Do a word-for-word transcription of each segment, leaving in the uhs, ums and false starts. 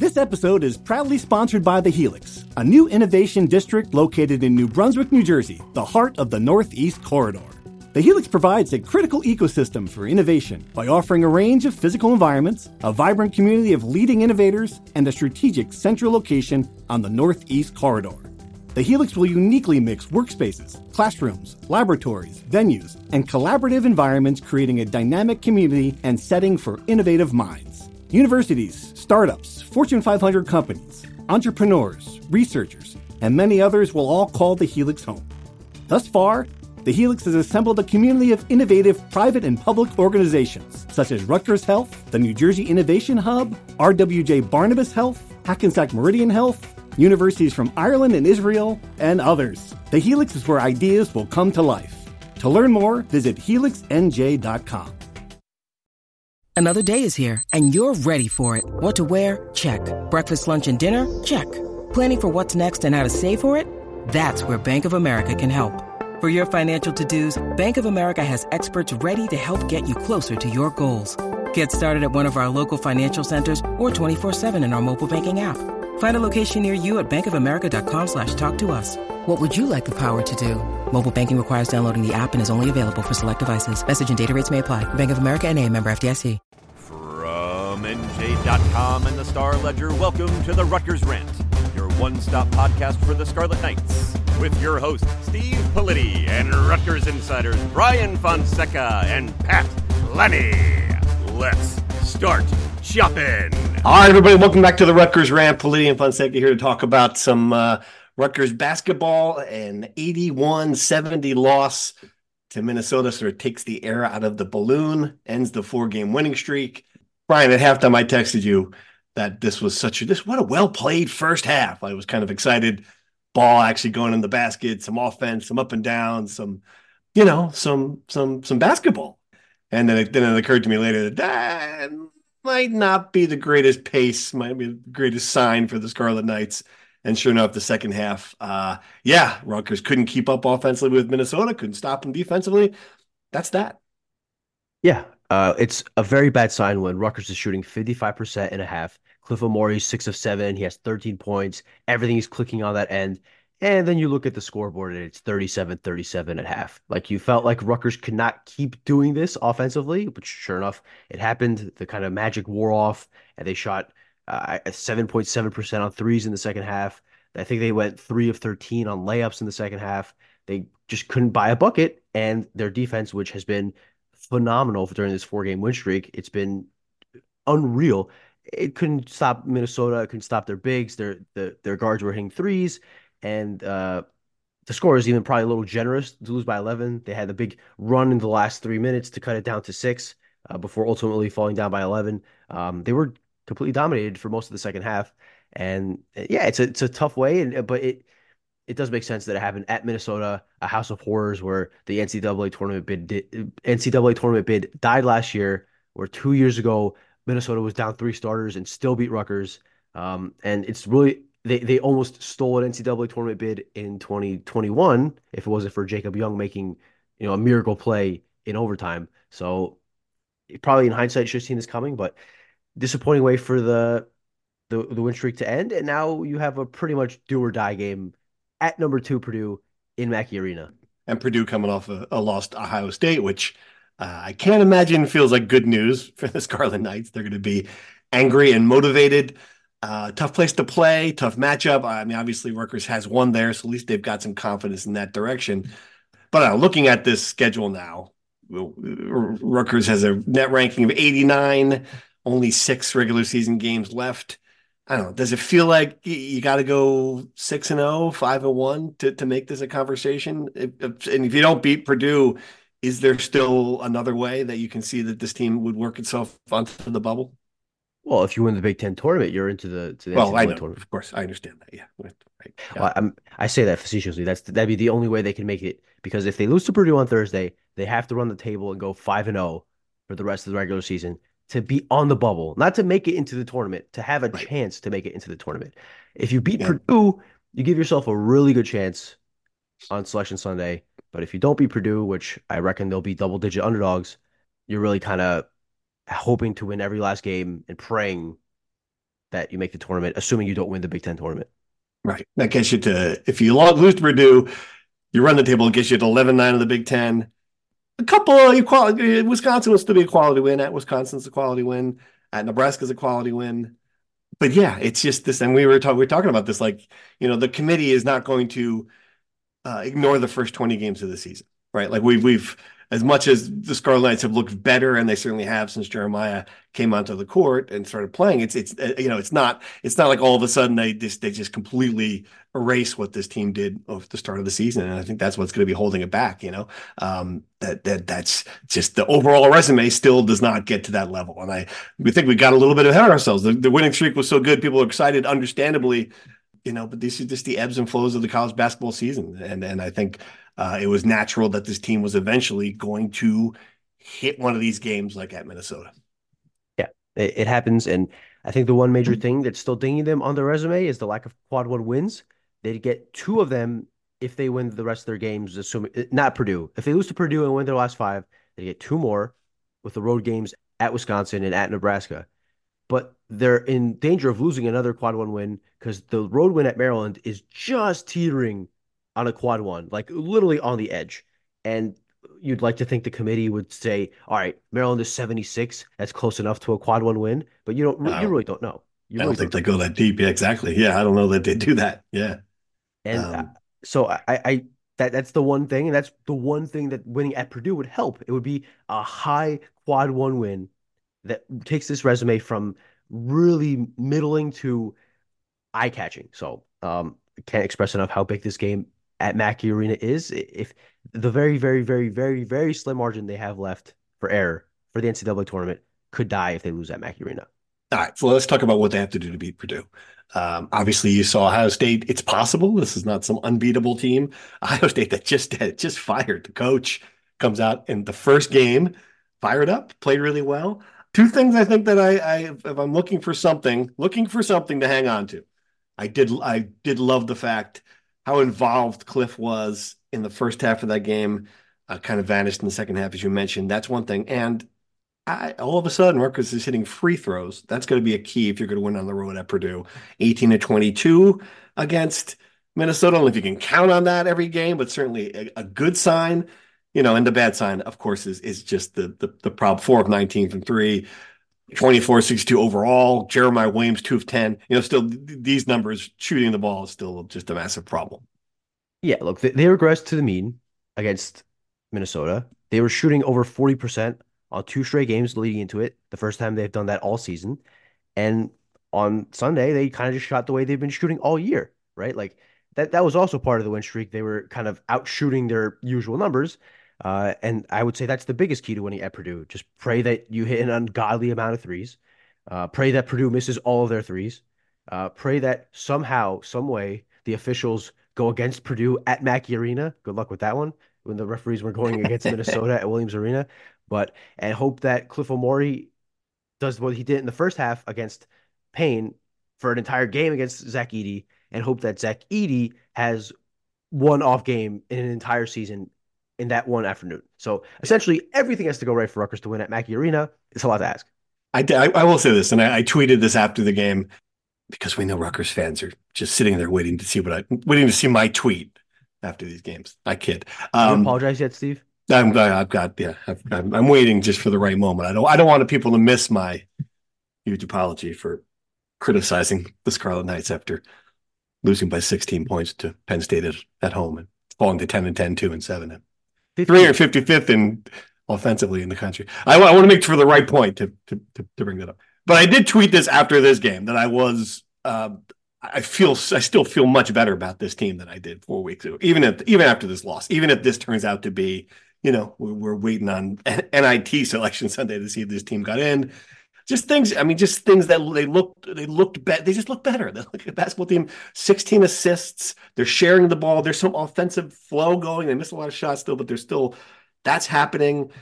This episode is proudly sponsored by The Helix, a new innovation district located in New Brunswick, New Jersey, the heart of the Northeast Corridor. The Helix provides a critical ecosystem for innovation by offering a range of physical environments, a vibrant community of leading innovators, and a strategic central location on the Northeast Corridor. The Helix will uniquely mix workspaces, classrooms, laboratories, venues, and collaborative environments, creating a dynamic community and setting for innovative minds. Universities, startups, Fortune five hundred companies, entrepreneurs, researchers, and many others will all call the Helix home. Thus far, the Helix has assembled a community of innovative private and public organizations, such as Rutgers Health, the New Jersey Innovation Hub, R W J Barnabas Health, Hackensack Meridian Health, universities from Ireland and Israel, and others. The Helix is where ideas will come to life. To learn more, visit helix n j dot com. Another day is here, and you're ready for it. What to wear? Check. Breakfast, lunch, and dinner? Check. Planning for what's next and how to save for it? That's where Bank of America can help. For your financial to-dos, Bank of America has experts ready to help get you closer to your goals. Get started at one of our local financial centers or twenty-four seven in our mobile banking app. Find a location near you at bankofamerica.com slash talk to us. What would you like the power to do? Mobile banking requires downloading the app and is only available for select devices. Message and data rates may apply. Bank of America N A, member F D I C. From N J dot com and the Star Ledger, welcome to the Rutgers Rant, your one-stop podcast for the Scarlet Knights, with your hosts Steve Politi and Rutgers insiders Brian Fonseca and Pat Lenny. Let's start shopping. All right, everybody, welcome back to the Rutgers Rant. Politi and Fonseca here to talk about some uh, Rutgers basketball. An eighty-one seventy loss to Minnesota sort of takes the air out of the balloon, ends the four-game winning streak. Brian, at halftime, I texted you that this was such a, this, what a well-played first half. I was kind of excited. Ball actually going in the basket, some offense, some up and down, some, you know, some, some, some basketball. And then it, then it occurred to me later that that might not be the greatest pace, might be the greatest sign for the Scarlet Knights. And sure enough, the second half, uh, yeah, Rutgers couldn't keep up offensively with Minnesota, couldn't stop them defensively. That's that. Yeah, uh, it's a very bad sign when Rutgers is shooting fifty-five percent and a half. Cliff O'Maury's six of seven. He has thirteen points. Everything is clicking on that end. And then you look at the scoreboard and it's thirty-seven thirty-seven at half. Like, you felt like Rutgers could not keep doing this offensively, but sure enough, it happened. The kind of magic wore off and they shot uh, seven point seven percent on threes in the second half. I think they went three of thirteen on layups in the second half. They just couldn't buy a bucket, and their defense, which has been phenomenal during this four-game win streak, it's been unreal. It couldn't stop Minnesota. It couldn't stop their bigs. Their the, their guards were hitting threes, and uh, the score is even probably a little generous to lose by eleven. They had the big run in the last three minutes to cut it down to six uh, before ultimately falling down by eleven. Um, they were completely dominated for most of the second half, and yeah, it's a it's a tough way, and but it it does make sense that it happened at Minnesota, a house of horrors where the N C double A tournament bid did, N C double A tournament bid died last year, where two years ago Minnesota was down three starters and still beat Rutgers. Um, and it's really they they almost stole an N C double A tournament bid in twenty twenty-one if it wasn't for Jacob Young making, you know, a miracle play in overtime. So probably in hindsight should have seen this coming, but disappointing way for the the the win streak to end. And now you have a pretty much do or die game at number two Purdue in Mackey Arena. And Purdue coming off a, a loss to Ohio State, which uh, I can't imagine feels like good news for the Scarlet Knights. They're going to be angry and motivated. Uh, tough place to play, tough matchup. I mean, obviously Rutgers has won there, so at least they've got some confidence in that direction. But uh, looking at this schedule now, Rutgers has a net ranking of eighty-nine, only six regular season games left. I don't know. Does it feel like you got to go six and zero, five and one to to make this a conversation? If, if, and if you don't beat Purdue, is there still another way that you can see that this team would work itself onto the bubble? Well, if you win the Big Ten tournament, you're into the to the well, I know, tournament. Of course, I understand that. Yeah, right. yeah. Well, I'm, I say that facetiously. That's that'd be the only way they can make it, because if they lose to Purdue on Thursday, they have to run the table and go five and zero for the rest of the regular season to be on the bubble, not to make it into the tournament, to have a right. chance to make it into the tournament. If you beat yeah. Purdue, you give yourself a really good chance on Selection Sunday. But if you don't beat Purdue, which I reckon they'll be double-digit underdogs, you're really kind of hoping to win every last game and praying that you make the tournament, assuming you don't win the Big Ten tournament. Right. That gets you to, if you lose to Purdue, you run the table, it gets you to eleven nine in the Big Ten. A couple of equality, Wisconsin will still be a quality win. At Wisconsin's a quality win. At Nebraska's a quality win. But yeah, it's just this, and we were, talk, we were talking about this, like, you know, the committee is not going to uh, ignore the first twenty games of the season, right? Like we've, we've, as much as the Scarlet Knights have looked better, and they certainly have since Jeremiah came onto the court and started playing, it's it's you know it's not it's not like all of a sudden they just they just completely erase what this team did at the start of the season, and I think that's what's going to be holding it back. You know, um, that that that's just the overall resume still does not get to that level, and I we think we got a little bit ahead of ourselves. The, the winning streak was so good, people are excited, understandably. You know, but this is just the ebbs and flows of the college basketball season, and and I think. Uh, it was natural that this team was eventually going to hit one of these games like at Minnesota. Yeah, it, it happens. And I think the one major thing that's still dinging them on their resume is the lack of quad one wins. They'd get two of them if they win the rest of their games, assuming not Purdue. If they lose to Purdue and win their last five, they get two more with the road games at Wisconsin and at Nebraska. But they're in danger of losing another quad one win because the road win at Maryland is just teetering on a quad one, like literally on the edge. And you'd like to think the committee would say, all right, Maryland is seventy-six. That's close enough to a quad one win. But you don't, you really don't know. You I really don't think don't they go that deep. Yeah, exactly. Yeah, I don't know that they do that. Yeah. And um, uh, so I, I, that that's the one thing. And that's the one thing that winning at Purdue would help. It would be a high quad one win that takes this resume from really middling to eye catching. So, um, can't express enough how big this game at Mackey Arena is. If the very, very, very, very, very slim margin they have left for error for the N C double A tournament could die if they lose at Mackey Arena. All right, so let's talk about what they have to do to beat Purdue. Um, obviously, you saw Ohio State. It's possible. This is not some unbeatable team. Ohio State that just just fired the coach comes out in the first game, fired up, played really well. Two things I think that I, I if I'm looking for something, looking for something to hang on to. I did I did love the fact how involved Cliff was in the first half of that game, uh, kind of vanished in the second half, as you mentioned. That's one thing. And I, all of a sudden, Rutgers is hitting free throws. That's going to be a key if you're going to win on the road at Purdue. eighteen to twenty-two against Minnesota. I don't know if you can count on that every game, but certainly a, a good sign. You know, and the bad sign, of course, is is just the the, the problem. Four of nineteen from three. twenty-four sixty-two overall. Jeremiah Williams, two of ten. You know, still these numbers, shooting the ball is still just a massive problem. Yeah, look, they, they regressed to the mean against Minnesota. They were shooting over forty percent on two straight games leading into it. The first time they've done that all season. And on Sunday, they kind of just shot the way they've been shooting all year, right? Like that, that was also part of the win streak. They were kind of out shooting their usual numbers. Uh, and I would say that's the biggest key to winning at Purdue. Just pray that you hit an ungodly amount of threes. Uh, pray that Purdue misses all of their threes. Uh, pray that somehow, some way, the officials go against Purdue at Mackey Arena. Good luck with that one. When the referees were going against Minnesota at Williams Arena. But and hope that Cliff Omori does what he did in the first half against Payne for an entire game against Zach Edey, and hope that Zach Edey has one off game in an entire season in that one afternoon. So essentially everything has to go right for Rutgers to win at Mackey Arena. It's a lot to ask. I, I, I will say this, and I, I tweeted this after the game because we know Rutgers fans are just sitting there waiting to see what I waiting to see my tweet after these games. I kid. Um, you apologize yet, Steve? I'm I've got yeah. I've, I'm, I'm waiting just for the right moment. I don't I don't want people to miss my huge apology for criticizing the Scarlet Knights after losing by sixteen points to Penn State at, at home and falling to ten and ten, two and seven. three hundred fifty-fifth in offensively in the country. I, I want to make for the right point to, to to to bring that up. But I did tweet this after this game that I was uh, I feel I still feel much better about this team than I did four weeks ago. Even if even after this loss, even if this turns out to be, you know, we're, we're waiting on N I T selection Sunday to see if this team got in. Just things. I mean, just things that they looked they looked better. They just look better. They look at a basketball team. sixteen assists. They're sharing the ball. There's some offensive flow going. They missed a lot of shots still, but they're still that's happening.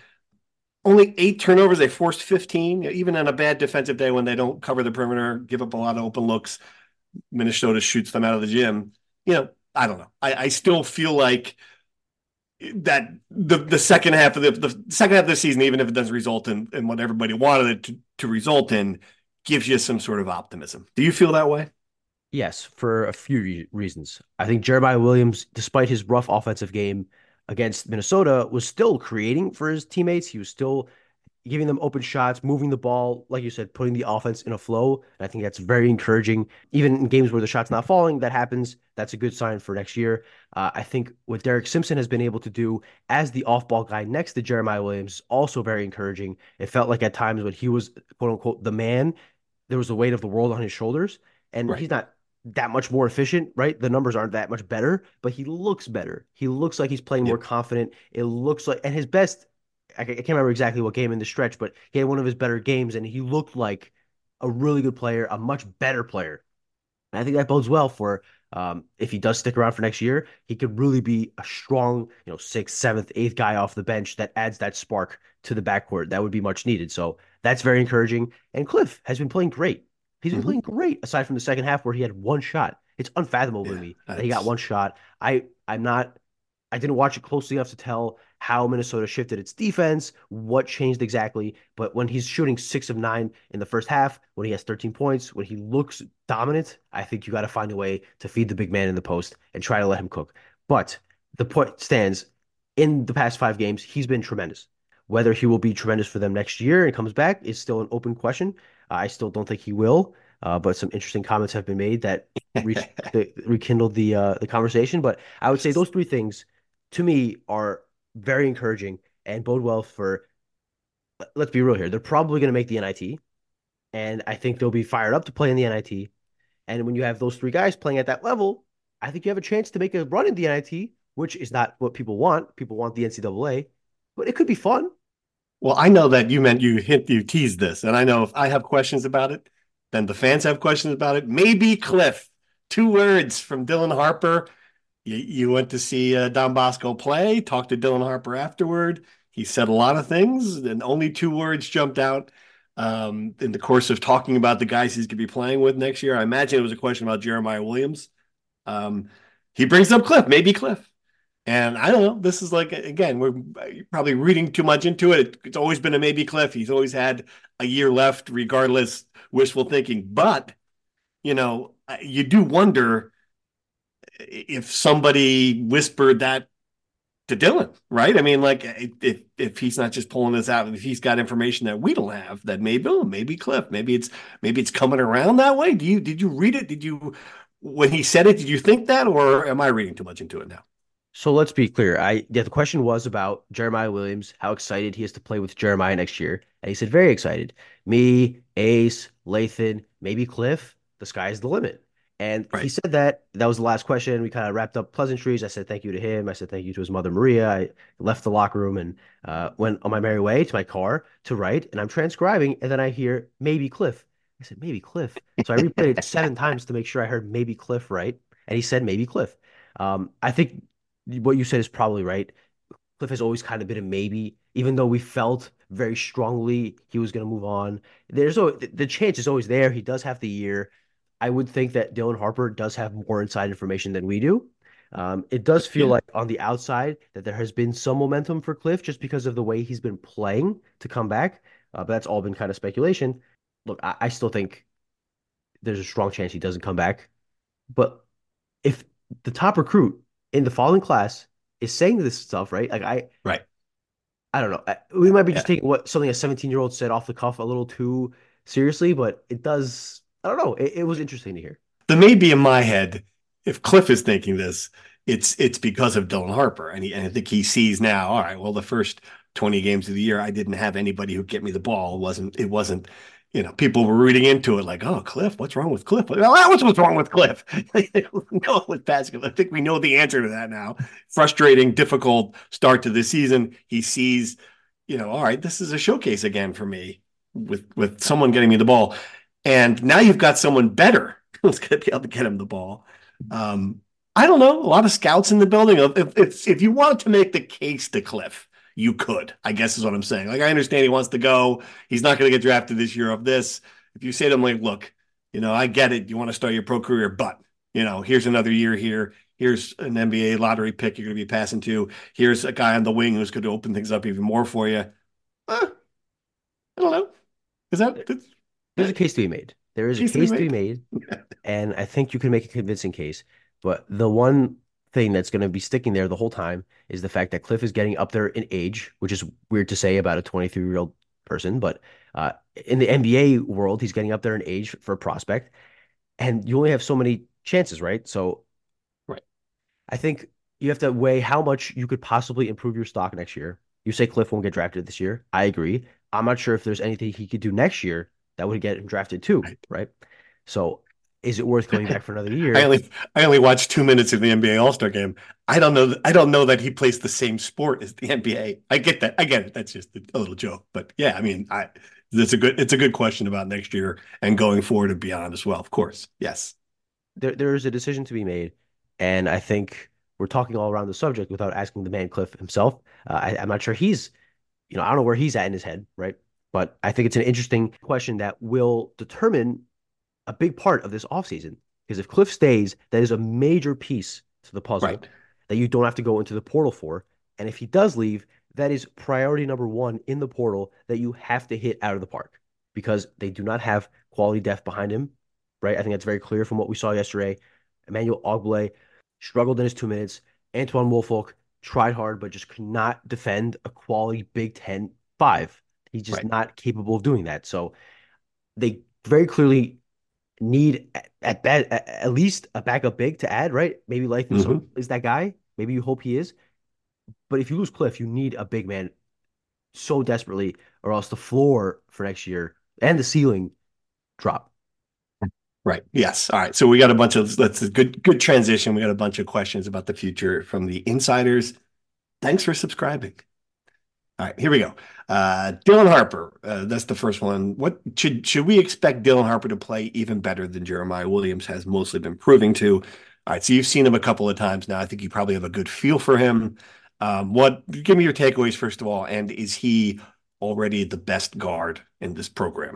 Only eight turnovers. They forced fifteen. Even on a bad defensive day when they don't cover the perimeter, give up a lot of open looks, Minnesota shoots them out of the gym. You know, I don't know. I, I still feel like that the the second half of the the second half of the season, even if it doesn't result in, in what everybody wanted it to, to result in, gives you some sort of optimism. Do you feel that way? Yes, for a few re reasons. I think Jeremiah Williams, despite his rough offensive game against Minnesota, was still creating for his teammates. He was still giving them open shots, moving the ball, like you said, putting the offense in a flow. And I think that's very encouraging. Even in games where the shot's not falling, that happens. That's a good sign for next year. Uh, I think what Derek Simpson has been able to do as the off-ball guy next to Jeremiah Williams is also very encouraging. It felt like at times when he was, quote unquote, the man, there was the weight of the world on his shoulders. And Right. he's not that much more efficient, right? The numbers aren't that much better, but he looks better. He looks like he's playing more Yep. confident. It looks like, and his best, I ca- I can't remember exactly what game in the stretch, but he had one of his better games and he looked like a really good player, a much better player. And I think that bodes well for um, if he does stick around for next year, he could really be a strong, you know, sixth, seventh, eighth guy off the bench that adds that spark to the backcourt. That would be much needed. So that's very encouraging. And Cliff has been playing great. He's been Mhm. playing great aside from the second half where he had one shot. It's unfathomable to Yeah, me that he got that's one shot. I I'm not I didn't watch it closely enough to tell how Minnesota shifted its defense, what changed exactly. But when he's shooting six of nine in the first half, when he has thirteen points, when he looks dominant, I think you got to find a way to feed the big man in the post and try to let him cook. But the point stands in the past five games, he's been tremendous. Whether he will be tremendous for them next year and comes back is still an open question. I still don't think he will, uh, but some interesting comments have been made that reached the, rekindled the uh, the conversation. But I would say those three things to me are very encouraging and bode well for, let's be real here. They're probably going to make the N I T, and I think they'll be fired up to play in the N I T. And when you have those three guys playing at that level, I think you have a chance to make a run in the N I T, which is not what people want. People want the N C double A, but it could be fun. Well, I know that you meant you hint you teased this, and I know if I have questions about it, then the fans have questions about it. Maybe Cliff. Two words from Dylan Harper. You, you went to see uh, Don Bosco play, talked to Dylan Harper afterward. He said a lot of things, and only two words jumped out um, in the course of talking about the guys he's going to be playing with next year. I imagine it was a question about Jeremiah Williams. Um, he brings up Cliff, maybe Cliff. And I don't know. This is like, again, we're probably reading too much into it. It's always been a maybe Cliff. He's always had a year left, regardless, wishful thinking. But, you know, you do wonder if somebody whispered that to Dylan, right? I mean, like, if if he's not just pulling this out, if he's got information that we don't have, that maybe, oh, maybe Cliff, maybe it's maybe it's coming around that way. Do you did you read it? Did you, when he said it, did you think that, or am I reading too much into it now? So let's be clear. I yeah, the question was about Jeremiah Williams, how excited he is to play with Jeremiah next year. And he said very excited. Me, Ace, Lathan, maybe Cliff, the sky's the limit. And he Right. said that. That was the last question. We kind of wrapped up pleasantries. I said thank you to him. I said thank you to his mother, Maria. I left the locker room and uh, went on my merry way to my car to write. And I'm transcribing. And then I hear maybe Cliff. I said maybe Cliff. So I replayed it seven times to make sure I heard maybe Cliff right. And he said maybe Cliff. Um, I think what you said is probably right. Cliff has always kind of been a maybe, even though we felt very strongly he was going to move on. There's always, the chance is always there. He does have the year. I would think that Dylan Harper does have more inside information than we do. Um, it does feel Yeah. like on the outside that there has been some momentum for Cliff just because of the way he's been playing to come back. Uh, but that's all been kind of speculation. Look, I, I still think there's a strong chance he doesn't come back. But if the top recruit in the following class is saying this stuff, right? Like I, Right. I don't know. I- We might be just Yeah. taking what something a seventeen year old said off the cuff a little too seriously, but it does. I don't know. It, it was interesting to hear. The maybe in my head, if Cliff is thinking this, it's it's because of Dylan Harper, and he and I think he sees now. All right, well, the first twenty games of the year, I didn't have anybody who get me the ball. It wasn't it wasn't. You know, people were reading into it like, "Oh, Cliff, what's wrong with Cliff?" Well, that was what's wrong with Cliff. No, with basketball, I think we know the answer to that now. Frustrating, difficult start to the season. He sees, you know, all right, this is a showcase again for me with with someone getting me the ball. And now you've got someone better who's going to be able to get him the ball. Um, I don't know. A lot of scouts in the building. If, if if you wanted to make the case to Cliff, you could, I guess is what I'm saying. Like, I understand he wants to go. He's not going to get drafted this year of this. If you say to him, like, look, you know, I get it. You want to start your pro career, but, you know, here's another year here. Here's an N B A lottery pick you're going to be passing to. Here's a guy on the wing who's going to open things up even more for you. Eh, I don't know. Is that... There's a case to be made. There is a Case to be case to be made. made, and I think you can make a convincing case. But the one thing that's going to be sticking there the whole time is the fact that Cliff is getting up there in age, which is weird to say about a twenty-three-year-old person, but uh, in the N B A world, he's getting up there in age for a prospect, and you only have so many chances, right? So Right. I think you have to weigh how much you could possibly improve your stock next year. You say Cliff won't get drafted this year. I agree. I'm not sure if there's anything he could do next year that would get him drafted too, Right. right? So is it worth coming back for another I year? only I only watched two minutes of the N B A All-Star game. I don't know. I don't know that he plays the same sport as the N B A. I get that. I get it. That's just a little joke. But yeah, I mean, I it's a good it's a good question about next year and going forward and beyond as well. Of course, yes. There, there is a decision to be made, and I think we're talking all around the subject without asking the man Cliff himself. Uh, I, I'm not sure he's, you know, I don't know where he's at in his head, right? But I think it's an interesting question that will determine a big part of this offseason. Because if Cliff stays, that is a major piece to the puzzle Right. that you don't have to go into the portal for. And if he does leave, that is priority number one in the portal that you have to hit out of the park because they do not have quality depth behind him, right? I think that's very clear from what we saw yesterday. Emmanuel Ogbole struggled in his two minutes. Antoine Woolfolk tried hard, but just could not defend a quality Big Ten five. He's just Right. not capable of doing that. So they very clearly need at at, at, at least a backup big to add, right? Maybe Lathan hmm Sokol is that guy. Maybe you hope he is. But if you lose Cliff, you need a big man so desperately, or else the floor for next year and the ceiling drop. Right. Yes. All right. So we got a bunch of that's a good good transition. We got a bunch of questions about the future from the insiders. Thanks for subscribing. All right, here we go. Uh, Dylan Harper, uh, that's the first one. What should should we expect Dylan Harper to play even better than Jeremiah Williams has mostly been proving to? All right, so you've seen him a couple of times now. I think you probably have a good feel for him. Um, what? Give me your takeaways first of all, and is he already the best guard in this program?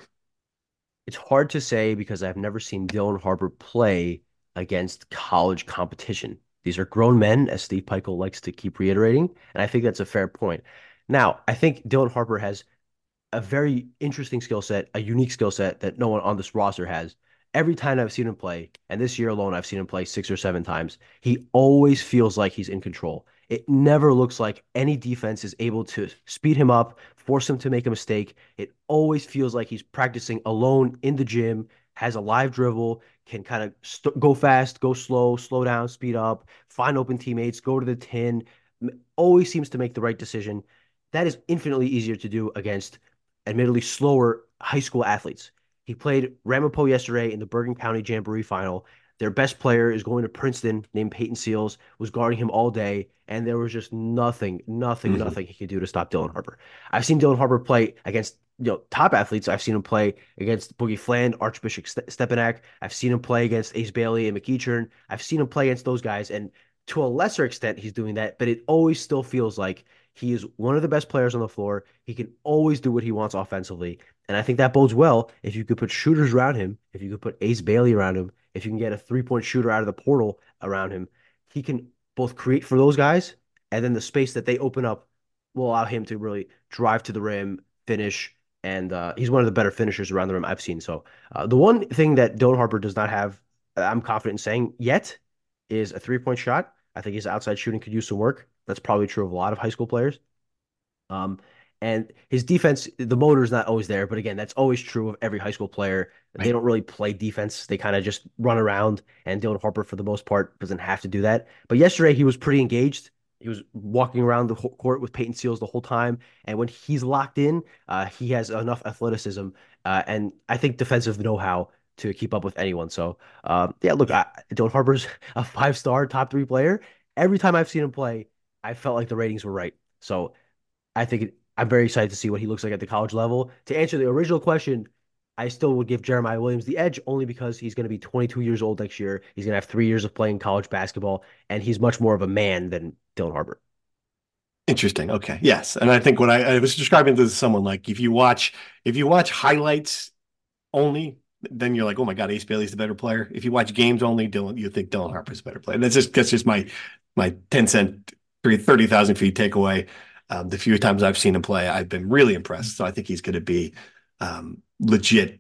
It's hard to say because I've never seen Dylan Harper play against college competition. These are grown men, as Steve Pikiell likes to keep reiterating, and I think that's a fair point. Now, I think Dylan Harper has a very interesting skill set, a unique skill set that no one on this roster has. Every time I've seen him play, and this year alone, I've seen him play six or seven times, he always feels like he's in control. It never looks like any defense is able to speed him up, force him to make a mistake. It always feels like he's practicing alone in the gym, has a live dribble, can kind of st- go fast, go slow, slow down, speed up, find open teammates, go to the tin. Always seems to make the right decision. That is infinitely easier to do against admittedly slower high school athletes. He played Ramapo yesterday in the Bergen County Jamboree Final. Their best player is going to Princeton, named Peyton Seals, was guarding him all day, and there was just nothing, nothing, Mhm. nothing he could do to stop Dylan Harper. I've seen Dylan Harper play against you know top athletes. I've seen him play against Boogie Fland, Archbishop Stepanak. I've seen him play against Ace Bailey and McEachern. I've seen him play against those guys, and to a lesser extent, he's doing that, but it always still feels like he is one of the best players on the floor. He can always do what he wants offensively. And I think that bodes well if you could put shooters around him, if you could put Ace Bailey around him, if you can get a three-point shooter out of the portal around him, he can both create for those guys, and then the space that they open up will allow him to really drive to the rim, finish, and uh, he's one of the better finishers around the rim I've seen. So uh, the one thing that Dylan Harper does not have, I'm confident in saying yet, is a three-point shot. I think his outside shooting could use some work. That's probably true of a lot of high school players. Um, and his defense, the motor is not always there, but again, that's always true of every high school player. They Right. don't really play defense. They kind of just run around, and Dylan Harper, for the most part, doesn't have to do that. But yesterday, he was pretty engaged. He was walking around the court with Peyton Seals the whole time. And when he's locked in, uh, he has enough athleticism uh, and I think defensive know-how to keep up with anyone. So, um, yeah, look, I, Dylan Harper's a five-star top three player. Every time I've seen him play, I felt like the ratings were right. So I think it, I'm very excited to see what he looks like at the college level. To answer the original question, I still would give Jeremiah Williams the edge only because he's going to be twenty-two years old next year. He's going to have three years of playing college basketball, and he's much more of a man than Dylan Harper. Interesting. Okay. Yes. And I think what I, I was describing this to someone like if you watch if you watch highlights only, then you're like, oh my God, Ace Bailey's the better player. If you watch games only, Dylan, you think Dylan Harper's the better player. And that's just that's just my my ten cent thirty thousand feet takeaway. Um, the few times I've seen him play, I've been really impressed. So I think he's going to be um, legit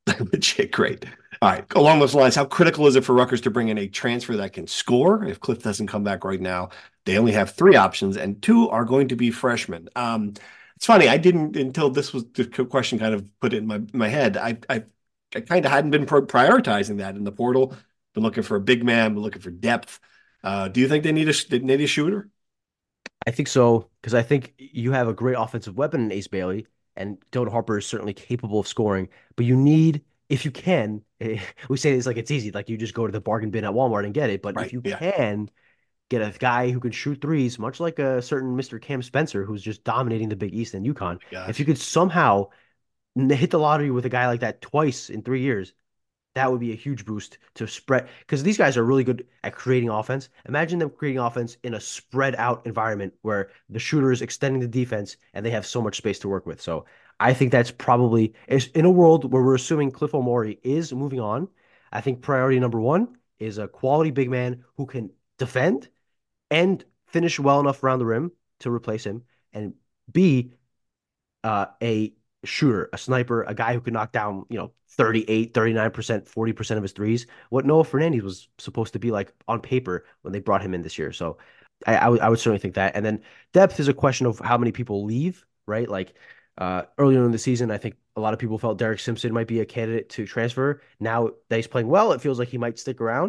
Legit great. All right. Along those lines, how critical is it for Rutgers to bring in a transfer that can score? If Cliff doesn't come back right now, they only have three options, and two are going to be freshmen. Um, it's funny. I didn't until this was the question kind of put it in my my head. I I, I kind of hadn't been prioritizing that in the portal. Been looking for a big man. Been looking for depth. Uh, do you think they need a they need a shooter? I think so, because I think you have a great offensive weapon in Ace Bailey, and Dylan Harper is certainly capable of scoring. But you need, if you can, we say it's like it's easy, like you just go to the bargain bin at Walmart and get it. But if Right. you Yeah. can get a guy who can shoot threes, much like a certain Mister Cam Spencer, who's just dominating the Big East and UConn, if you Gosh. could somehow hit the lottery with a guy like that twice in three years, that would be a huge boost to spread because these guys are really good at creating offense. Imagine them creating offense in a spread out environment where the shooter is extending the defense and they have so much space to work with. So I think that's probably in a world where we're assuming Cliff Omori is moving on. I think priority number one is a quality big man who can defend and finish well enough around the rim to replace him, and B, uh, a shooter, a sniper, a guy who could knock down, you know, thirty-eight, thirty-nine percent, forty percent of his threes, what Noah Fernandes was supposed to be like on paper when they brought him in this year. So I, I would I would certainly think that. And then depth is a question of how many people leave, right? Like uh, earlier in the season, I think a lot of people felt Derek Simpson might be a candidate to transfer. Now that he's playing well, it feels like he might stick around.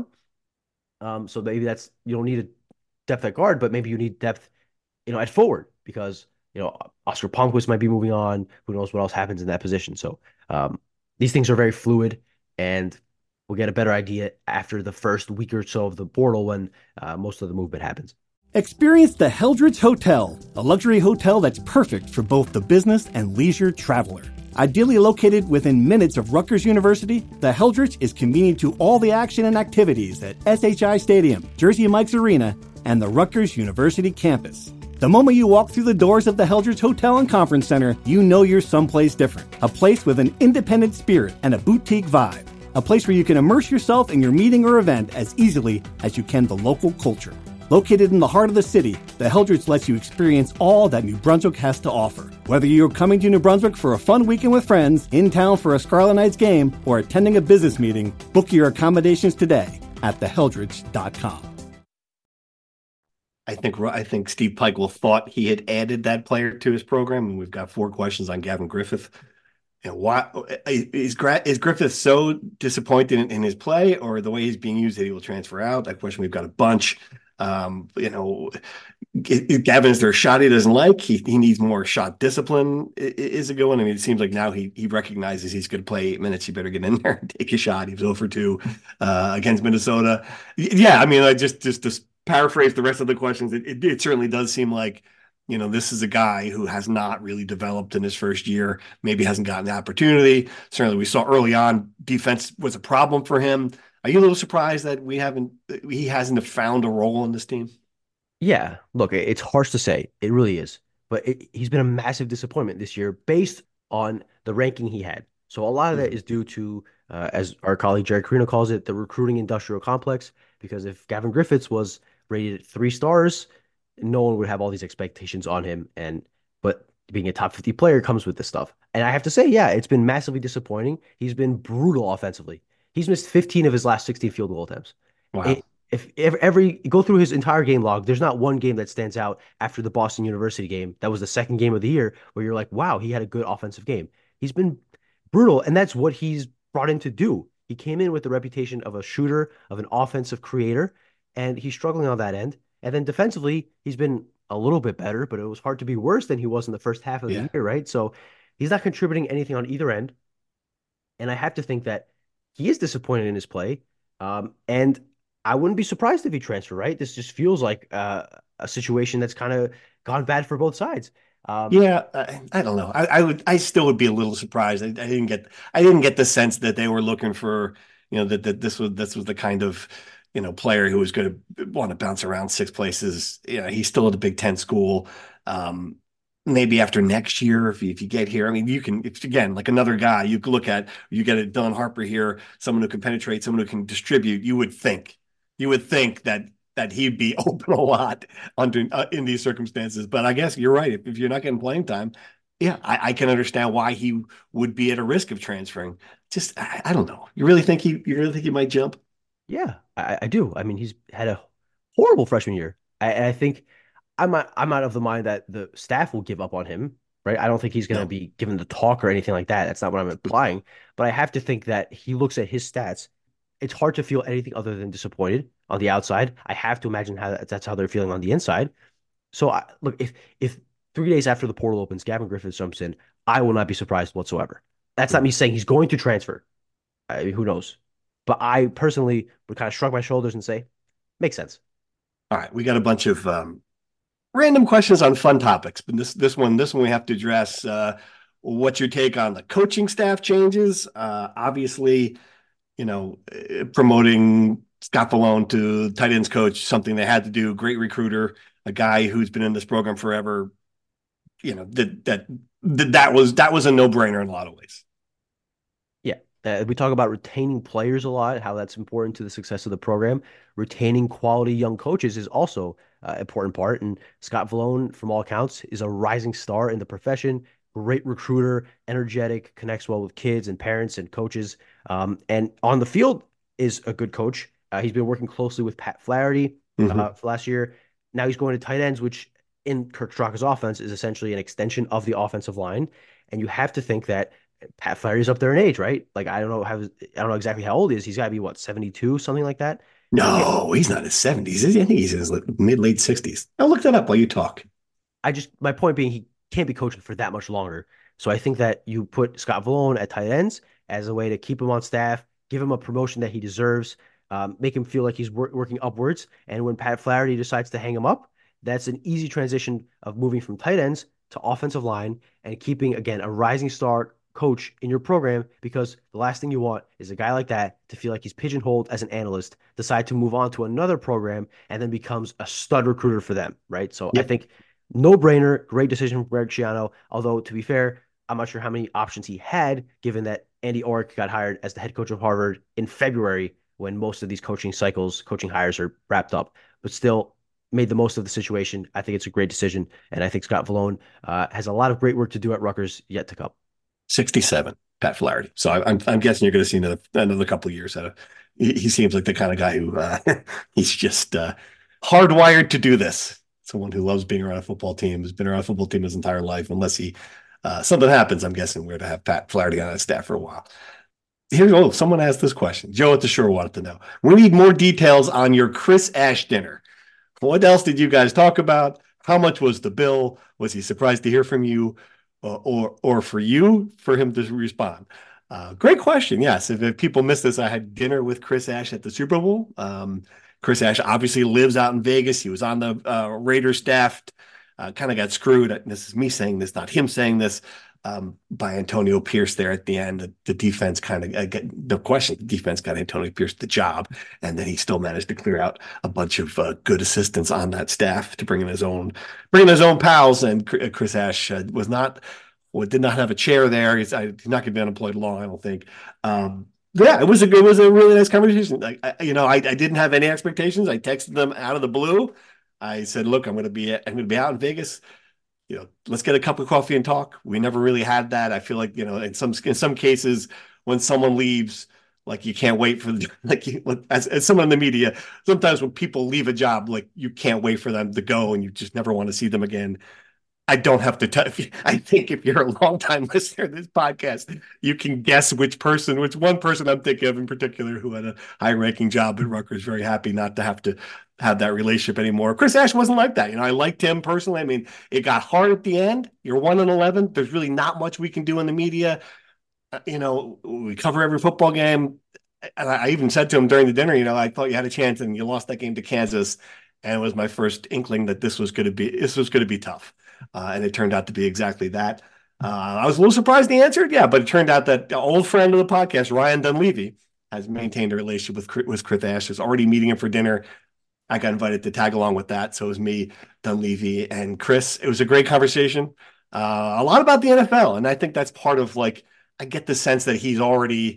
Um, so maybe that's you don't need a depth at guard, but maybe you need depth, you know, at forward because you know Oscar Palmquist might be moving on. Who knows what else happens in that position? So um, these things are very fluid, and we'll get a better idea after the first week or so of the portal when uh, most of the movement happens. Experience the Heldrich Hotel, a luxury hotel that's perfect for both the business and leisure traveler. Ideally located within minutes of Rutgers University, the Heldrich is convenient to all the action and activities at S H I Stadium, Jersey Mike's Arena, and the Rutgers University campus. The moment you walk through the doors of the Heldrich Hotel and Conference Center, you know you're someplace different. A place with an independent spirit and a boutique vibe. A place where you can immerse yourself in your meeting or event as easily as you can the local culture. Located in the heart of the city, the Heldrich lets you experience all that New Brunswick has to offer. Whether you're coming to New Brunswick for a fun weekend with friends, in town for a Scarlet Knights game, or attending a business meeting, book your accommodations today at the heldrich dot com. I think I think Steve Pikiell thought he had added that player to his program, and we've got four questions on Gavin Griffith. And why is, is Griffith so disappointed in, in his play, or the way he's being used that he will transfer out? That question we've got a bunch. Um, you know, Gavin, is there a shot he doesn't like? He he needs more shot discipline. Is a good one. I mean, it seems like now he he recognizes he's going to play eight minutes. You better get in there and take a shot. He was zero for two uh, against Minnesota. Yeah, I mean, I just just to paraphrase the rest of the questions, it, it it certainly does seem like, you know, this is a guy who has not really developed in his first year. Maybe hasn't gotten the opportunity. Certainly, we saw early on defense was a problem for him. Are you a little surprised that we haven't he hasn't found a role in this team? Yeah, look, it's harsh to say. It really is. But it, he's been a massive disappointment this year based on the ranking he had. So a lot of that is due to, uh, as our colleague Jerry Carino calls it, the recruiting industrial complex. Because if Gavin Griffiths was rated three stars, no one would have all these expectations on him. And but being a top fifty player comes with this stuff. And I have to say, yeah, it's been massively disappointing. He's been brutal offensively. He's missed fifteen of his last sixteen field goal attempts. Wow. It, if, if every go through his entire game log, there's not one game that stands out after the Boston University game. That was the second game of the year where you're like, wow, he had a good offensive game. He's been brutal, and that's what he's brought in to do. He came in with the reputation of a shooter, of an offensive creator, and he's struggling on that end. And then defensively, he's been a little bit better, but it was hard to be worse than he was in the first half of Yeah. the year, right? So he's not contributing anything on either end. And I have to think that he is disappointed in his play. Um, and I wouldn't be surprised if he transferred, right? This just feels like uh, a situation that's kind of gone bad for both sides. Um, Yeah, I, I don't know. I, I would, I still would be a little surprised. I, I didn't get, I didn't get the sense that they were looking for, you know, that, that this was, this was the kind of, you know, player who was going to want to bounce around six places. You know, he's still at a Big Ten school. Um, maybe after next year, if you, if you get here, I mean, you can, it's again, like another guy you could look at, you get a Dylan Harper here, someone who can penetrate, someone who can distribute. You would think, you would think that that he'd be open a lot under uh, in these circumstances. But I guess you're right. If, if you're not getting playing time, yeah, I, I can understand why he would be at a risk of transferring. Just, I, I don't know. You really think he, you really think he might jump? Yeah, I, I do. I mean, he's had a horrible freshman year. I, I think I'm not, I'm not of the mind that the staff will give up on him, right? I don't think he's going to No. be given the talk or anything like that. That's not what I'm implying. But I have to think that he looks at his stats. It's hard to feel anything other than disappointed on the outside. I have to imagine how that's how they're feeling on the inside. So I, look, if if three days after the portal opens, Gavin Griffiths jumps in, I will not be surprised whatsoever. That's not me saying he's going to transfer. I mean, who knows? But I personally would kind of shrug my shoulders and say, makes sense. All right, we got a bunch of um, random questions on fun topics, but this this one this one we have to address. Uh, what's your take on the coaching staff changes? Uh, obviously, you know, eh, promoting Scott Falone to tight ends coach, something they had to do. Great recruiter, a guy who's been in this program forever. You know that that that, that was that was a no brainer in a lot of ways. Yeah. Uh, we talk about retaining players a lot, how that's important to the success of the program. Retaining quality young coaches is also an uh, important part. And Scott Valone, from all accounts, is a rising star in the profession. Great recruiter, energetic, connects well with kids and parents and coaches. Um, and on the field is a good coach. Uh, he's been working closely with Pat Flaherty Mm-hmm. uh, for last year. Now he's going to tight ends, which in Kirk Straka's offense is essentially an extension of the offensive line. And you have to think that Pat Flaherty's up there in age, right? Like I don't know how I don't know exactly how old he is. He's got to be what, seventy-two, something like that. Yeah, No, he's not in his seventies. I think he's in his mid late sixties. I'll look that up while you talk. I just my point being he can't be coaching for that much longer. So I think that you put Scott Valone at tight ends as a way to keep him on staff, give him a promotion that he deserves, um, make him feel like he's wor- working upwards. And when Pat Flaherty decides to hang him up, that's an easy transition of moving from tight ends to offensive line and keeping again a rising star coach in your program, because the last thing you want is a guy like that to feel like he's pigeonholed as an analyst, decide to move on to another program, and then becomes a stud recruiter for them, right? So I Yep. think no brainer, great decision from Greg Schiano. Although, to be fair, I'm not sure how many options he had, given that Andy Orrick got hired as the head coach of Harvard in February when most of these coaching cycles, coaching hires are wrapped up. But still, made the most of the situation. I think it's a great decision. And I think Scott Valone uh, has a lot of great work to do at Rutgers yet to come. sixty-seven, Pat Flaherty. So I, I'm I'm guessing you're going to see another another couple of years out of. He, he seems like the kind of guy who uh, he's just uh, hardwired to do this. Someone who loves being around a football team, has been around a football team his entire life. Unless he uh, something happens, I'm guessing we're to have Pat Flaherty on his staff for a while. Here's oh, someone asked this question. Joe at the Shore wanted to know. We need more details on your Chris Ash dinner. What else did you guys talk about? How much was the bill? Was he surprised to hear from you? Uh, or or for you for him to respond? Uh, great question. Yes, if, if people missed this, I had dinner with Chris Ash at the Super Bowl. Um, Chris Ash obviously lives out in Vegas. He was on the uh, Raiders staff. Uh, kind of got screwed. This is me saying this, not him saying this. Um, by Antonio Pierce there at the end. The, the defense kind of, uh, no question, the defense got Antonio Pierce the job, and then he still managed to clear out a bunch of uh, good assistants on that staff to bring in his own, bring in his own pals. And Chris Ash uh, was not, well, did not have a chair there. He's, I, he's not going to be unemployed long, I don't think. Um, yeah, it was a it was a really nice conversation. Like I, you know, I, I didn't have any expectations. I texted them out of the blue. I said, "Look, I'm going to be I'm going to be out in Vegas. You know, let's get a cup of coffee and talk." We never really had that. I feel like, you know, in some in some cases, when someone leaves, like you can't wait for the, like you, as as someone in the media, sometimes when people leave a job, like you can't wait for them to go, and you just never want to see them again. I don't have to tell you. I think if you're a longtime listener to this podcast, you can guess which person, which one person I'm thinking of in particular who had a high-ranking job at Rutgers. Very happy not to have to have that relationship anymore. Chris Ash wasn't like that. You know, I liked him personally. I mean, it got hard at the end. You're one and eleven. There's really not much we can do in the media. Uh, You know, we cover every football game. And I even said to him during the dinner, you know, I thought you had a chance and you lost that game to Kansas. And it was my first inkling that this was going to be this was going to be tough. Uh, and it turned out to be exactly that. Uh, I was a little surprised he answered, yeah, but it turned out that the old friend of the podcast, Ryan Dunleavy, has maintained a relationship with with Chris Ash. Is already meeting him for dinner. I got invited to tag along with that, so it was me, Dunleavy, and Chris. It was a great conversation, uh, a lot about the N F L, and I think that's part of like I get the sense that he's already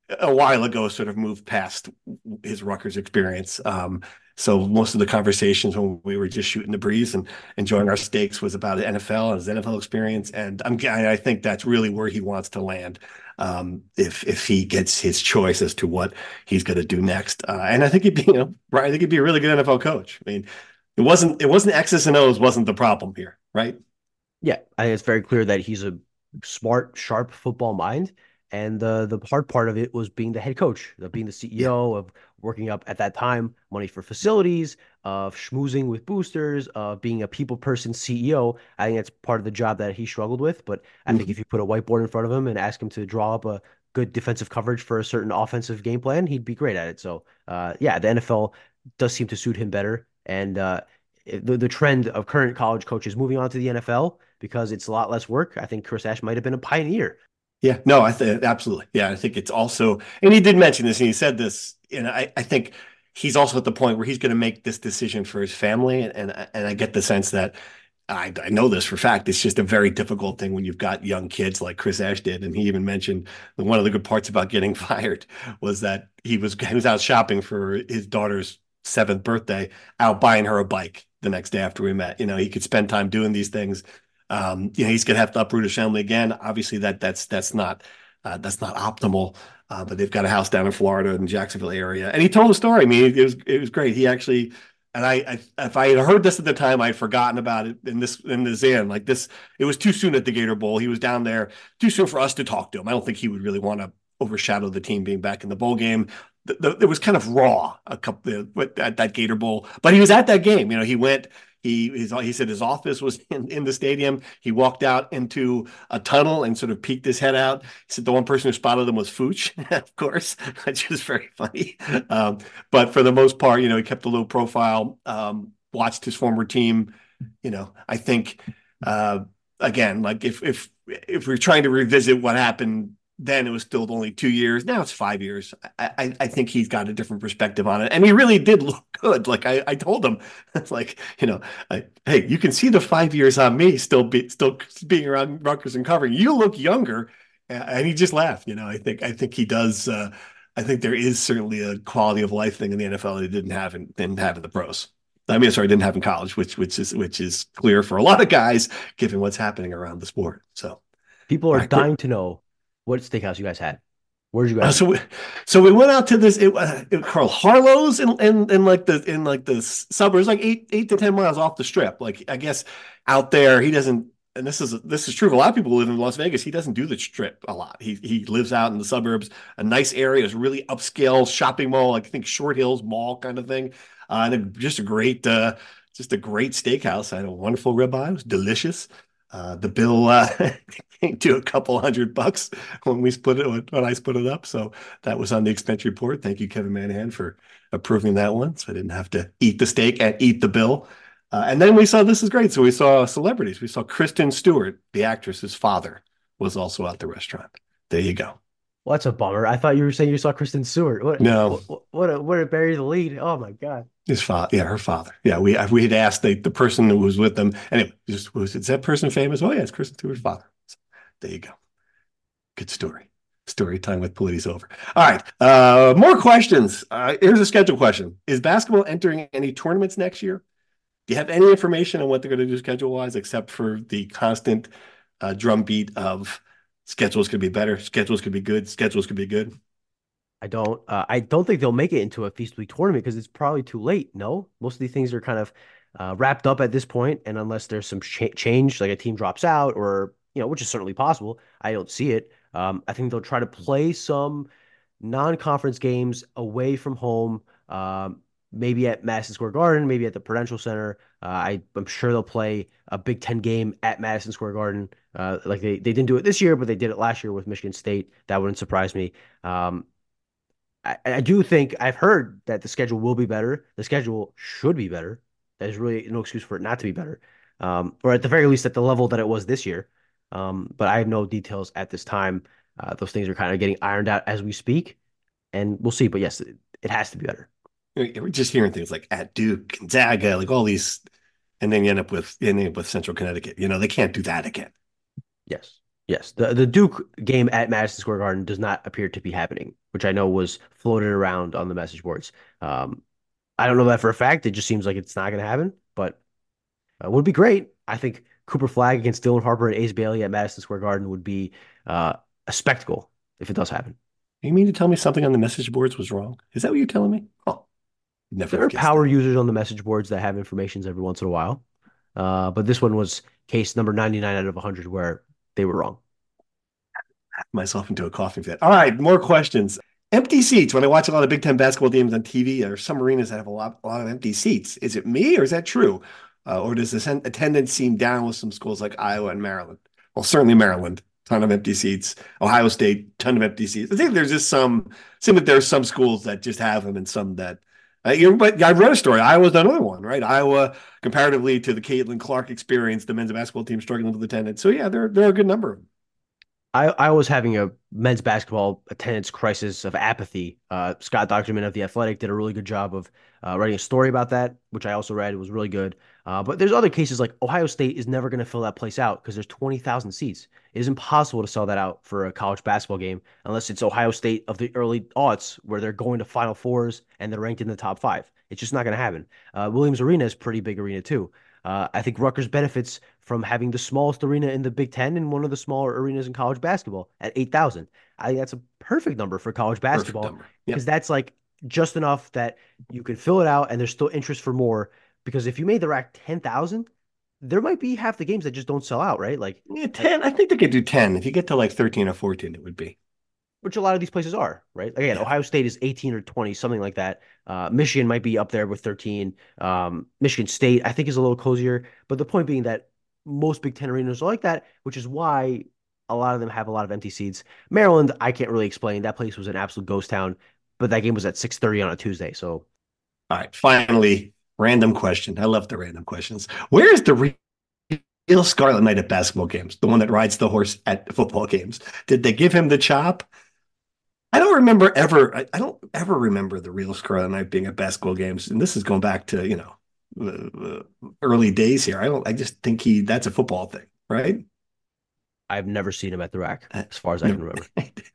a while ago sort of moved past his Rutgers experience. Um, so most of the conversations when we were just shooting the breeze and enjoying our steaks was about N F L and his N F L experience. And I'm, I think that's really where he wants to land. Um, if if he gets his choice as to what he's going to do next, uh, and I think he'd be, you know, right, I think he'd be a really good N F L coach. I mean, it wasn't it wasn't X's and O's wasn't the problem here, right? Yeah, I think it's very clear that he's a smart, sharp football mind. And the the hard part of it was being the head coach, of being the Yeah. C E O, of working up at that time money for facilities, of schmoozing with boosters, of being a people person C E O. I think that's part of the job that he struggled with. But I think Mhm. if you put a whiteboard in front of him and ask him to draw up a good defensive coverage for a certain offensive game plan, he'd be great at it. So, uh, yeah, the N F L does seem to suit him better. And uh, the the trend of current college coaches moving on to the N F L because it's a lot less work. I think Chris Ash might have been a pioneer. Yeah, no, I think absolutely. Yeah, I think it's also, and he did mention this, and he said this, and I, I think he's also at the point where he's going to make this decision for his family, and and, and I get the sense that I, I know this for a fact. It's just a very difficult thing when you've got young kids like Chris Ash did, and he even mentioned that one of the good parts about getting fired was that he was he was out shopping for his daughter's seventh birthday, out buying her a bike the next day after we met. You know, he could spend time doing these things. Um, you know, he's gonna have to uproot his family again. Obviously, that that's that's not uh, that's not optimal. Uh, but they've got a house down in Florida in the Jacksonville area, and he told a story. I mean, it was it was great. He actually, and I, I if I had heard this at the time, I'd forgotten about it. In this in this end, like this, it was too soon at the Gator Bowl. He was down there too soon for us to talk to him. I don't think he would really want to overshadow the team being back in the bowl game. The, the, it was kind of raw a couple at that Gator Bowl, but he was at that game. You know, he went. He his, he said his office was in, in the stadium. He walked out into a tunnel and sort of peeked his head out. He said the one person who spotted him was Fooch, of course, which is very funny. Um, but for the most part, you know, he kept a low profile, um, watched his former team. You know, I think, uh, again, like if if if we're trying to revisit what happened then, it was still only two years. Now it's five years. I, I, I think he's got a different perspective on it. And he really did look good. Like I, I told him, it's like, you know, I, hey, you can see the five years on me still be, still being around Rutgers and covering. You look younger. And he just laughed. You know, I think I think he does. Uh, I think there is certainly a quality of life thing in the N F L that he didn't have in, didn't have in the pros. I mean, sorry, didn't have in college, which which is which is clear for a lot of guys given what's happening around the sport. So, People all are right, great. dying to know what steakhouse you guys had. Where did you Uh, guys so eat? we, so we went out to this it, uh, it, Carl Harlow's in, in in like the in like the suburbs, like eight eight to ten miles off the strip. Like I guess out there, he doesn't. And this is this is true for a lot of people who live in Las Vegas. He doesn't do the strip a lot. He he lives out in the suburbs, a nice area, is really upscale shopping mall, like I think Short Hills Mall kind of thing, uh, and a, just a great uh, just a great steakhouse. I had a wonderful ribeye. It was delicious. Uh, the bill uh, came to a couple hundred bucks when we split it when I split it up. So that was on the expense report. Thank you, Kevin Manahan, for approving that one. So I didn't have to eat the steak and eat the bill. Uh, and then we saw this is great. So we saw celebrities. We saw Kristen Stewart, the actress's father, was also at the restaurant. There you go. Well, that's a bummer. I thought you were saying you saw Kristen Stewart. What No, what what a what a bury the lead. Oh my God. his father. Yeah, her father. Yeah, we we had asked the, the person who was with them. Anyway, just was is that person famous? Oh yeah, it's Kristen Stewart's father. So, there you go. Good story. Story time with Police over. All right. Uh, more questions. Uh, here's a schedule question. Is basketball entering any tournaments next year? Do you have any information on what they're going to do schedule wise, except for the constant uh, drumbeat of schedules could be better, schedules could be good, schedules could be good? I don't uh, I don't think they'll make it into a Feast Week tournament because it's probably too late. No, most of these things are kind of uh, wrapped up at this point, and unless there's some ch change, like a team drops out, or you know, which is certainly possible, I don't see it. Um, I think they'll try to play some non-conference games away from home, um, maybe at Madison Square Garden, maybe at the Prudential Center. Uh, I, I'm sure they'll play a Big Ten game at Madison Square Garden. Uh, like they, they didn't do it this year, but they did it last year with Michigan State. That wouldn't surprise me. Um, I, I do think I've heard that the schedule will be better. The schedule should be better. There's really no excuse for it not to be better, um, or at the very least at the level that it was this year. Um, but I have no details at this time. Uh, those things are kind of getting ironed out as we speak, and we'll see. But yes, it, it has to be better. We're just hearing things like at Duke, Gonzaga, like all these, and then you end up with you end up with Central Connecticut. You know, they can't do that again. Yes. Yes, the the Duke game at Madison Square Garden does not appear to be happening, which I know was floated around on the message boards. Um, I don't know that for a fact. It just seems like it's not going to happen, but uh, would be great. I think Cooper Flag against Dylan Harper and Ace Bailey at Madison Square Garden would be uh, a spectacle if it does happen. You mean to tell me something on the message boards was wrong? Is that what you're telling me? Oh, never There have are guessed power that. users on the message boards that have informations every once in a while, uh, but this one was case number ninety-nine out of one hundred where they were wrong. Myself into a coughing fit. All right, more questions. Empty seats. When I watch a lot of Big Ten basketball games on T V, there are some arenas that have a lot, a lot of empty seats. Is it me or is that true? Uh, or does the attendance seem down with some schools like Iowa and Maryland? Well, certainly Maryland, ton of empty seats. Ohio State, ton of empty seats. I think there's just some, seem like there's some schools that just have them and some that, uh, you know, but I've read a story. Iowa's another one, right? Iowa, comparatively to the Caitlin Clark experience, the men's basketball team struggling with attendance. So yeah, there, there are a good number of them. I, I was having a men's basketball attendance crisis of apathy. Uh, Scott Docterman of The Athletic did a really good job of uh, writing a story about that, which I also read. It was really good. Uh, but there's other cases like Ohio State is never going to fill that place out because there's twenty thousand seats. It is impossible to sell that out for a college basketball game unless it's Ohio State of the early aughts where they're going to Final Fours and they're ranked in the top five. It's just not going to happen. Uh, Williams Arena is a pretty big arena too. Uh, I think Rutgers benefits from having the smallest arena in the Big Ten and one of the smaller arenas in college basketball at eight thousand. I think that's a perfect number for college Perfect basketball number. because Yep. that's like just enough that you can fill it out and there's still interest for more. Because if you made the rack ten thousand, there might be half the games that just don't sell out, right? Like, Yeah, like ten. I think they could do ten. If you get to like thirteen or fourteen, it would be. which a lot of these places are, right? Again, Yeah. Ohio State is eighteen or twenty, something like that. Uh, Michigan might be up there with thirteen. Um, Michigan State, I think, is a little cozier. But the point being that most Big Ten arenas are like that, which is why a lot of them have a lot of empty seats. Maryland, I can't really explain. That place was an absolute ghost town, but that game was at six thirty on a Tuesday. So All right. Finally, random question. I love the random questions. Where is the real Scarlet Knight at basketball games? The one that rides the horse at football games? Did they give him the chop? I don't remember ever. I, I don't ever remember the real Scarlet Knight being at basketball games. And this is going back to, you know, the, the early days here. I don't. I just think he. That's a football thing, right? I've never seen him at the rack, Uh, as far as I no. can remember.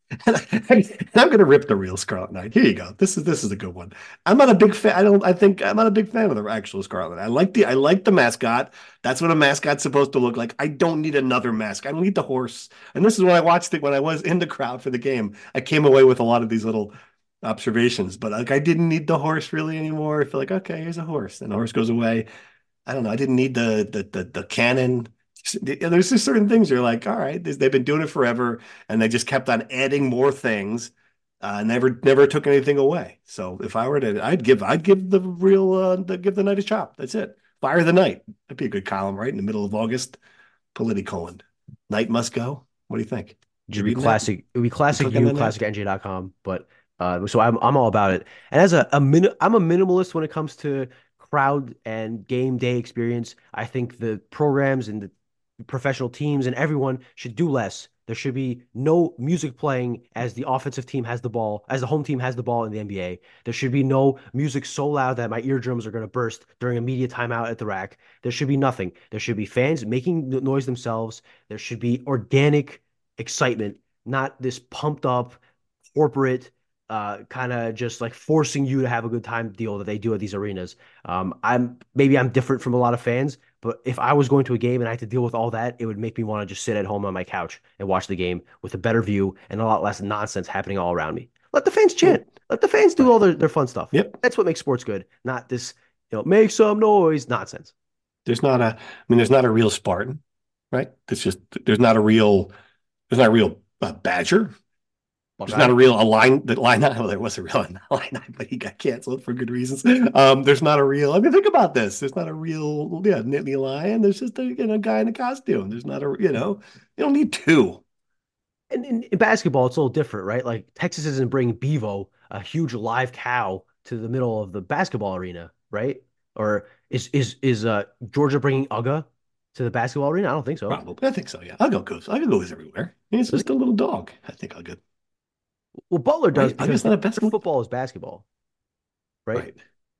I'm going to rip the real Scarlet Knight. Here you go. This is this is a good one. I'm not a big fan. I don't. I think I'm not a big fan of the actual Scarlet Knight. I like the I like the mascot. That's what a mascot's supposed to look like. I don't need another mask. I don't need the horse. And this is when I watched it when I was in the crowd for the game. I came away with a lot of these little observations, but like I didn't need the horse really anymore. I feel like okay, here's a horse, and the horse goes away. I don't know. I didn't need the the the, the cannon. There's just certain things you're like, all right, they've been doing it forever, and they just kept on adding more things. Uh, never, never took anything away. So if I were to, I'd give, I'd give the real, uh, the, give the night a chop. That's it. Fire the night. That'd be a good column, right in the middle of August. Politicolin. Night must go. What do you think? You Just be reading that? classic. It would be classic clicking you, on that? classic N J dot com. But uh, so I'm I'm all about it. And as a, a min, I'm a minimalist when it comes to crowd and game day experience. I think the programs and the professional teams and everyone should do less. There should be no music playing as the offensive team has the ball, as the home team has the ball in the N B A. There should be no music so loud that my eardrums are going to burst during a media timeout at the rack. There should be nothing. There should be fans making noise themselves. There should be organic excitement, not this pumped up corporate uh, kind of just like forcing you to have a good time deal that they do at these arenas. Um, I'm maybe I'm different from a lot of fans, but if I was going to a game and I had to deal with all that, it would make me want to just sit at home on my couch and watch the game with a better view and a lot less nonsense happening all around me. Let the fans chant. Let the fans do all their, their fun stuff. Yep. That's what makes sports good, not this, you know, make some noise nonsense. There's not a, I mean, there's not a real Spartan, right? It's just, there's not a real, there's not a real uh, Badger. There's not a real Illini. The line. Well, there was a real Illini, but he got canceled for good reasons. Um, there's not a real. I mean, think about this. There's not a real. Yeah, Nittany Lion. There's just a you know guy in a costume. There's not a. You know, you don't need two. And in, in basketball, it's a little different, right? Like Texas isn't bringing Bevo, a huge live cow, to the middle of the basketball arena, right? Or is is is uh Georgia bringing Uga to the basketball arena? I don't think so. Probably. I think so. Yeah, I'll go goes. I'll go goes everywhere. He's just a little dog. I think I'll go. Well, Butler does Right? because Uga's not a their basketball. football is basketball, right? Right.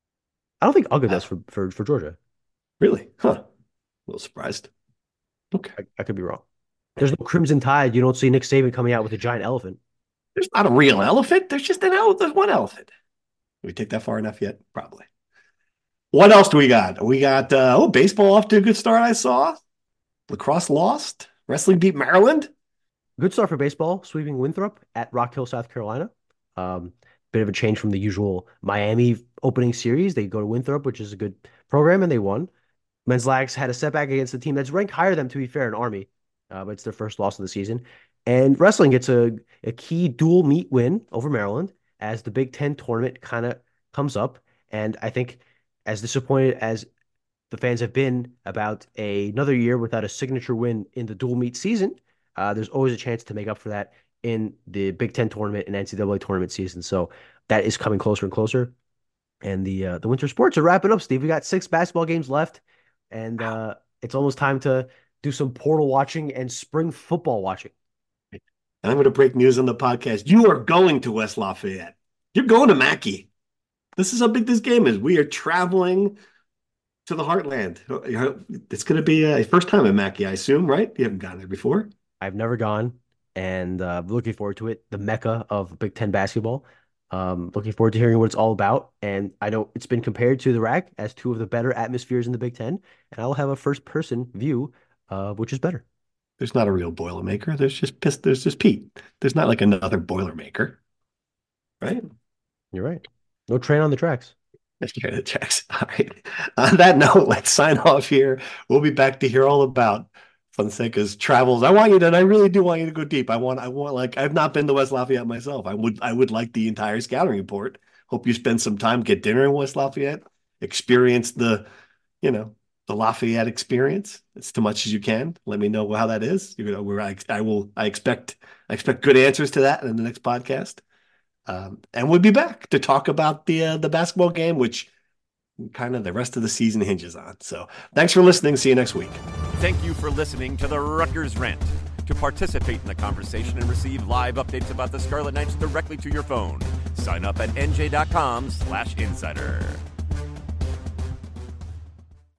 I don't think Uga does Uh, for, for, for Georgia. really? Huh. A little surprised. Okay. I, I could be wrong. There's no Crimson Tide. You don't see Nick Saban coming out with a giant elephant. There's not a real elephant. There's just an elephant. There's one elephant. Did we take that far enough yet? Probably. What else do we got? We got, uh, oh, baseball off to a good start, I saw. Lacrosse lost. Wrestling beat Maryland. Good start for baseball, sweeping Winthrop at Rock Hill, South Carolina. Um, bit of a change from the usual Miami opening series. They go to Winthrop, which is a good program, and they won. Men's Lax had a setback against a team that's ranked higher than, to be fair, in Army, uh, but it's their first loss of the season. And wrestling gets a, a key dual meet win over Maryland as the Big Ten tournament kind of comes up. And I think as disappointed as the fans have been about a, another year without a signature win in the dual meet season, uh, there's always a chance to make up for that in the Big Ten tournament and N C double A tournament season. So that is coming closer and closer. And the uh, the winter sports are wrapping up, Steve. We got six basketball games left, and uh, it's almost time to do some portal watching and spring football watching. I'm going to break news on the podcast. You are going to West Lafayette. You're going to Mackey. This is how big this game is. We are traveling to the heartland. It's going to be a first time in Mackey, I assume, right? You haven't gone there before. I've never gone, and uh, looking forward to it. The mecca of Big Ten basketball. Um, looking forward to hearing what it's all about. And I know it's been compared to the R A C as two of the better atmospheres in the Big Ten, and I'll have a first-person view, uh, which is better. There's not a real Boilermaker. There's just there's just Pete. There's not like another Boilermaker, right? You're right. No train on the tracks. Let's carry the tracks. All right. On that note, let's sign off here. We'll be back to hear all about Fonseca's travels. I want you to, and I really do want you to go deep. I want, I want, like, I've not been to West Lafayette myself. I would, I would like the entire scouting report. Hope you spend some time, get dinner in West Lafayette, experience the, you know, the Lafayette experience as much as you can. Let me know how that is. You know, where I, I will, I expect, I expect good answers to that in the next podcast. Um, and we'll be back to talk about the uh, the basketball game, which kind of the rest of the season hinges on. So thanks for listening. See you next week. Thank you for listening to the Rutgers Rant. To participate in the conversation and receive live updates about the Scarlet Knights directly to your phone, sign up at N J dot com slash insider.